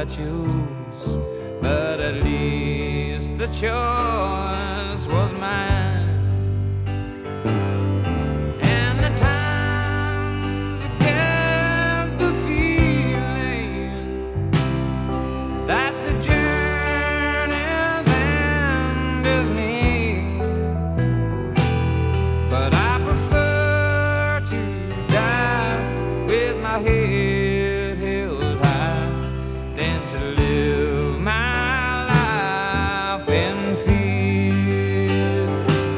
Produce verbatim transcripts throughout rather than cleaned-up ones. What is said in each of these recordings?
I choose, but at least the choice was mine. And the times I get the feeling that the journey's end is near, but I prefer to die with my head held high than to live my life in fear.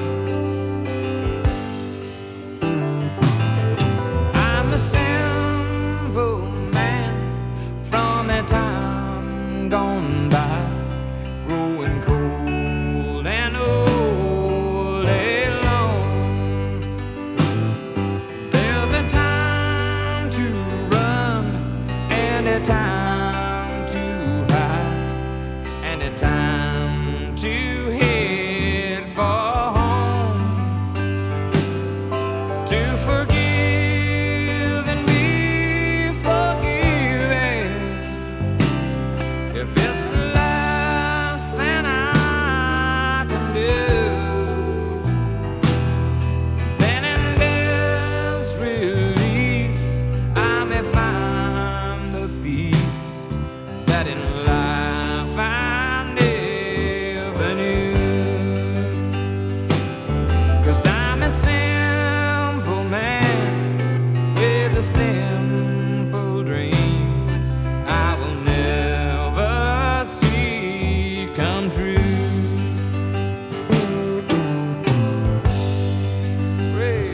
I'm a simple man from a time gone by, growing cold and old alone. There's a time to run and a time to hide and a time to head for home, to forgive and be forgiven. If it's the last thing I can do, then in this release I may find the peace that in life I never knew. 'Cause I'm a simple man with a simple dream I will never see come true. Pray.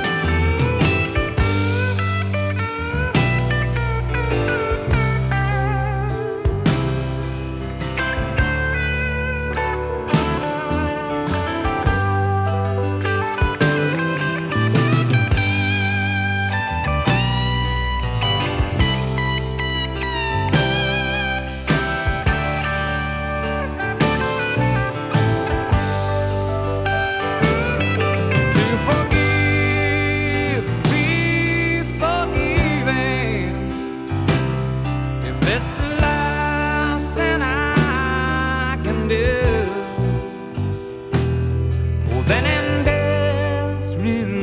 To forgive, be forgiven. If it's the last thing I can do, well then in this real